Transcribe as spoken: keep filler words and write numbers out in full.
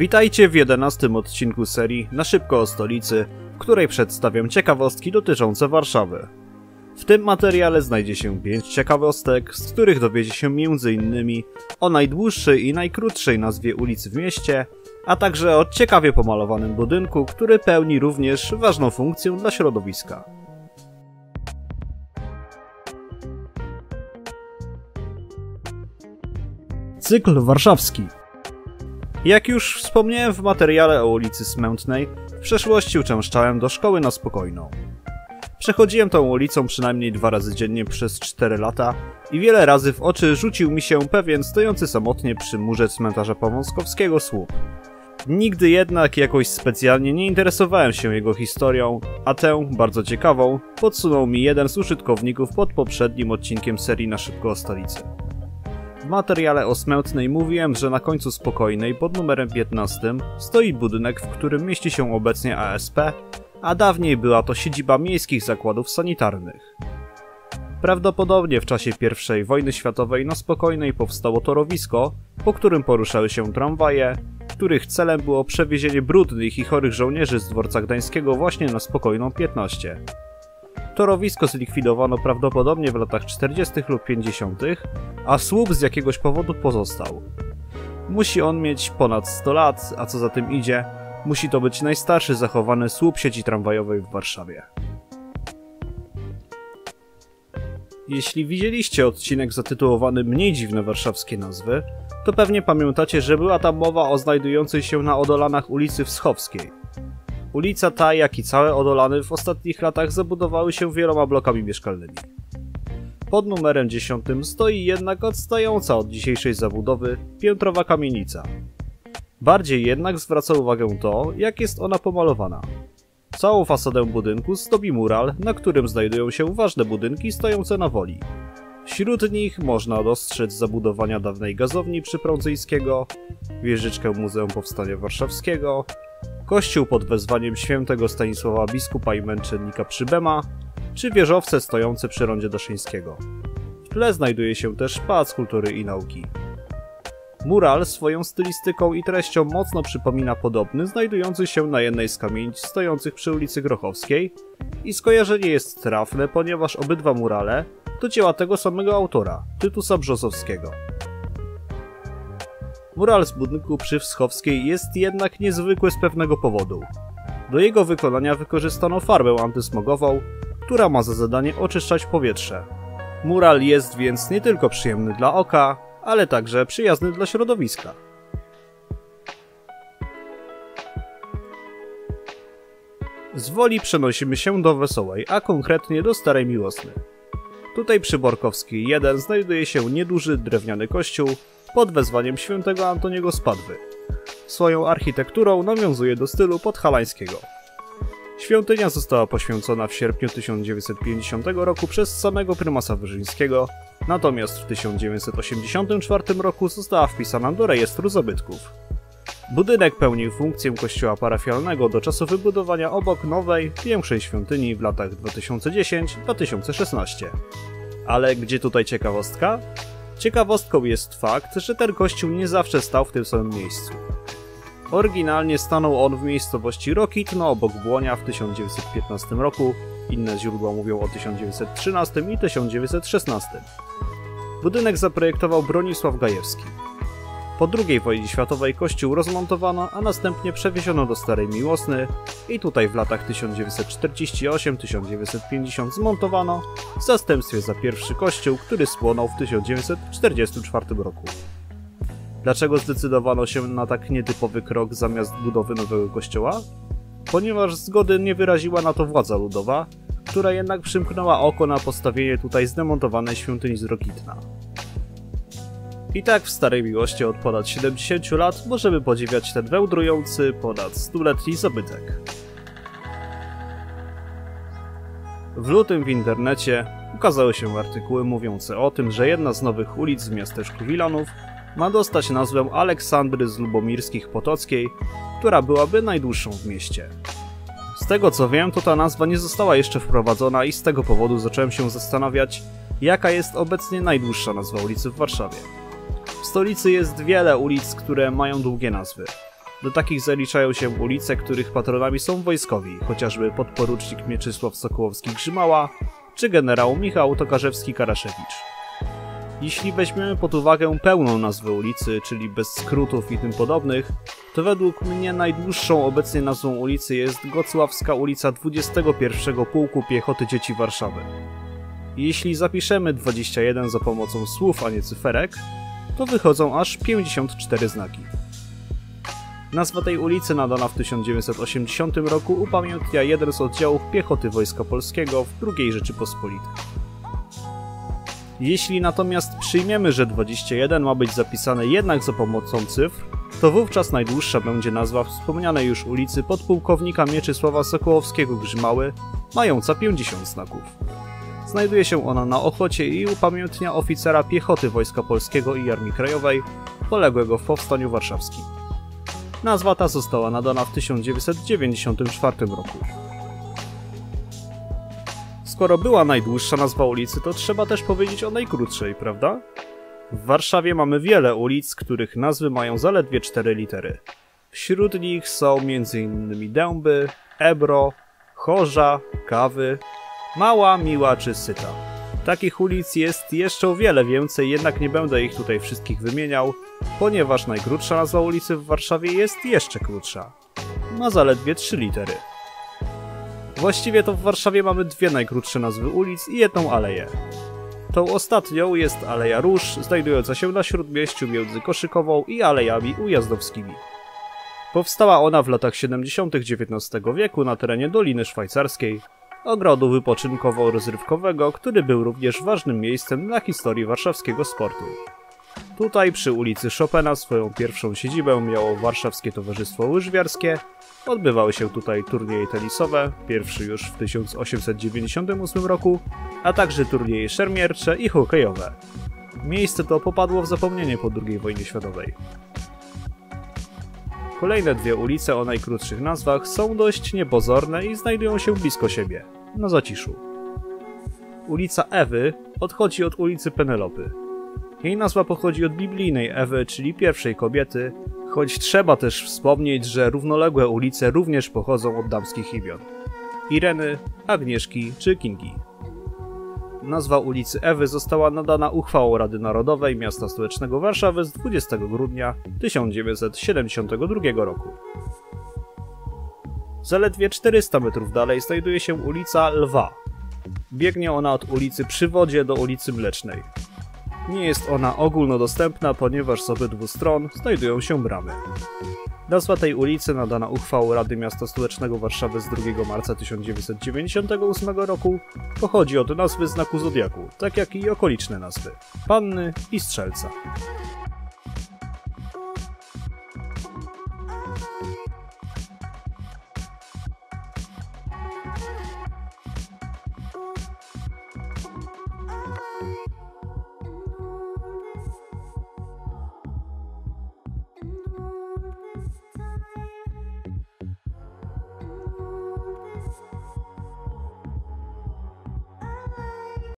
Witajcie w jedenastym odcinku serii Na szybko o stolicy, w której przedstawiam ciekawostki dotyczące Warszawy. W tym materiale znajdzie się pięć ciekawostek, z których dowiecie się między innymi o najdłuższej i najkrótszej nazwie ulicy w mieście, a także o ciekawie pomalowanym budynku, który pełni również ważną funkcję dla środowiska. Cykl warszawski. Jak już wspomniałem w materiale o ulicy Smętnej, w przeszłości uczęszczałem do szkoły na Spokojną. Przechodziłem tą ulicą przynajmniej dwa razy dziennie przez cztery lata i wiele razy w oczy rzucił mi się pewien stojący samotnie przy murze cmentarza Powązkowskiego słup. Nigdy jednak jakoś specjalnie nie interesowałem się jego historią, a tę, bardzo ciekawą, podsunął mi jeden z użytkowników pod poprzednim odcinkiem serii Na szybko o stolicy. W materiale o Smętnej mówiłem, że na końcu Spokojnej pod numerem piętnastym stoi budynek, w którym mieści się obecnie A S P, a dawniej była to siedziba miejskich zakładów sanitarnych. Prawdopodobnie w czasie pierwszej wojny światowej na Spokojnej powstało torowisko, po którym poruszały się tramwaje, których celem było przewiezienie brudnych i chorych żołnierzy z dworca gdańskiego właśnie na Spokojną piętnaście. Torowisko zlikwidowano prawdopodobnie w latach czterdziestych lub pięćdziesiątych, a słup z jakiegoś powodu pozostał. Musi on mieć ponad sto lat, a co za tym idzie, musi to być najstarszy zachowany słup sieci tramwajowej w Warszawie. Jeśli widzieliście odcinek zatytułowany Mniej dziwne warszawskie nazwy, to pewnie pamiętacie, że była tam mowa o znajdującej się na Odolanach ulicy Wschowskiej. Ulica ta, jak i całe Odolany w ostatnich latach zabudowały się wieloma blokami mieszkalnymi. Pod numerem dziesiątym stoi jednak odstająca od dzisiejszej zabudowy piętrowa kamienica. Bardziej jednak zwraca uwagę to, jak jest ona pomalowana. Całą fasadę budynku zdobi mural, na którym znajdują się ważne budynki stojące na Woli. Wśród nich można dostrzec zabudowania dawnej gazowni Przyprądzyńskiego, wieżyczkę Muzeum Powstania Warszawskiego, kościół pod wezwaniem świętego Stanisława biskupa i męczennika Przybema, czy wieżowce stojące przy rondzie Daszyńskiego. W tle znajduje się też Pałac Kultury i Nauki. Mural swoją stylistyką i treścią mocno przypomina podobny znajdujący się na jednej z kamienic stojących przy ulicy Grochowskiej i skojarzenie jest trafne, ponieważ obydwa murale to dzieła tego samego autora, Tytusa Brzozowskiego. Mural z budynku przy Wschowskiej jest jednak niezwykły z pewnego powodu. Do jego wykonania wykorzystano farbę antysmogową, która ma za zadanie oczyszczać powietrze. Mural jest więc nie tylko przyjemny dla oka, ale także przyjazny dla środowiska. Z Woli przenosimy się do Wesołej, a konkretnie do Starej Miłosny. Tutaj przy Borkowskiej jeden znajduje się nieduży drewniany kościół pod wezwaniem świętego Antoniego z Padwy. Swoją architekturą nawiązuje do stylu podhalańskiego. Świątynia została poświęcona w sierpniu tysiąc dziewięćset pięćdziesiątego roku przez samego prymasa Wyszyńskiego, natomiast w tysiąc dziewięćset osiemdziesiątym czwartym roku została wpisana do rejestru zabytków. Budynek pełnił funkcję kościoła parafialnego do czasu wybudowania obok nowej, większej świątyni w latach dwa tysiące dziesiątym do dwa tysiące szesnastego. Ale gdzie tutaj ciekawostka? Ciekawostką jest fakt, że ten kościół nie zawsze stał w tym samym miejscu. Oryginalnie stanął on w miejscowości Rokitno obok Błonia w tysiąc dziewięćset piętnastym roku, inne źródła mówią o tysiąc dziewięćset trzynastym i tysiąc dziewięćset szesnastym. Budynek zaprojektował Bronisław Gajewski. Po drugiej wojnie światowej kościół rozmontowano, a następnie przewieziono do Starej Miłosny i tutaj w latach tysiąc dziewięćset czterdziestym ósmym do tysiąc dziewięćset pięćdziesiątego zmontowano w zastępstwie za pierwszy kościół, który spłonął w tysiąc dziewięćset czterdziestym czwartym roku. Dlaczego zdecydowano się na tak nietypowy krok zamiast budowy nowego kościoła? Ponieważ zgody nie wyraziła na to władza ludowa, która jednak przymknęła oko na postawienie tutaj zdemontowanej świątyni z Rokitna. I tak w Starej Miłości od ponad siedemdziesięciu lat możemy podziwiać ten wędrujący ponad stuletni zabytek. W lutym w internecie ukazały się artykuły mówiące o tym, że jedna z nowych ulic w miasteczku Wilanów ma dostać nazwę Aleksandry z Lubomirskich Potockiej, która byłaby najdłuższą w mieście. Z tego co wiem, to ta nazwa nie została jeszcze wprowadzona i z tego powodu zacząłem się zastanawiać, jaka jest obecnie najdłuższa nazwa ulicy w Warszawie. W stolicy jest wiele ulic, które mają długie nazwy. Do takich zaliczają się ulice, których patronami są wojskowi, chociażby podporucznik Mieczysław Sokołowski-Grzymała czy generał Michał Tokarzewski-Karaszewicz. Jeśli weźmiemy pod uwagę pełną nazwę ulicy, czyli bez skrótów i tym podobnych, to według mnie najdłuższą obecnie nazwą ulicy jest Gocławska ulica dwudziestego pierwszego Pułku Piechoty Dzieci Warszawy. Jeśli zapiszemy dwadzieścia jeden za pomocą słów, a nie cyferek, to wychodzą aż pięćdziesiąt cztery znaki. Nazwa tej ulicy nadana w tysiąc dziewięćset osiemdziesiątym roku upamiętnia jeden z oddziałów piechoty Wojska Polskiego w drugiej Rzeczypospolitej. Jeśli natomiast przyjmiemy, że dwadzieścia jeden ma być zapisane jednak za pomocą cyfr, to wówczas najdłuższa będzie nazwa wspomnianej już ulicy podpułkownika Mieczysława Sokołowskiego-Grzymały, mająca pięćdziesiąt znaków. Znajduje się ona na Ochocie i upamiętnia oficera piechoty Wojska Polskiego i Armii Krajowej, poległego w Powstaniu Warszawskim. Nazwa ta została nadana w tysiąc dziewięćset dziewięćdziesiątym czwartym roku. Skoro była najdłuższa nazwa ulicy, to trzeba też powiedzieć o najkrótszej, prawda? W Warszawie mamy wiele ulic, których nazwy mają zaledwie cztery litery. Wśród nich są między innymi Dęby, Ebro, Chorza, Kawy, Mała, Miła czy Syta. Takich ulic jest jeszcze o wiele więcej, jednak nie będę ich tutaj wszystkich wymieniał, ponieważ najkrótsza nazwa ulicy w Warszawie jest jeszcze krótsza. Ma zaledwie trzy litery. Właściwie to w Warszawie mamy dwie najkrótsze nazwy ulic i jedną aleję. Tą ostatnią jest Aleja Róż, znajdująca się na Śródmieściu między Koszykową i Alejami Ujazdowskimi. Powstała ona w latach siedemdziesiątych dziewiętnastego wieku na terenie Doliny Szwajcarskiej, ogrodu wypoczynkowo-rozrywkowego, który był również ważnym miejscem dla historii warszawskiego sportu. Tutaj przy ulicy Chopina swoją pierwszą siedzibę miało Warszawskie Towarzystwo Łyżwiarskie, odbywały się tutaj turnieje tenisowe, pierwszy już w tysiąc osiemset dziewięćdziesiątym ósmym roku, a także turnieje szermiercze i hokejowe. Miejsce to popadło w zapomnienie po drugiej wojnie światowej. Kolejne dwie ulice o najkrótszych nazwach są dość niepozorne i znajdują się blisko siebie, na Zaciszu. Ulica Ewy odchodzi od ulicy Penelopy. Jej nazwa pochodzi od biblijnej Ewy, czyli pierwszej kobiety, choć trzeba też wspomnieć, że równoległe ulice również pochodzą od damskich imion: Ireny, Agnieszki czy Kingi. Nazwa ulicy Ewy została nadana uchwałą Rady Narodowej Miasta Stołecznego Warszawy z dwudziestego grudnia tysiąc dziewięćset siedemdziesiątego drugiego roku. Zaledwie czterysta metrów dalej znajduje się ulica Lwa. Biegnie ona od ulicy Przywodzie do ulicy Mlecznej. Nie jest ona ogólnodostępna, ponieważ z obydwu stron znajdują się bramy. Nazwa tej ulicy nadana uchwałą Rady Miasta Stołecznego Warszawy z drugiego marca tysiąc dziewięćset dziewięćdziesiątego ósmego roku pochodzi od nazwy znaku zodiaku, tak jak i okoliczne nazwy: Panny i Strzelca.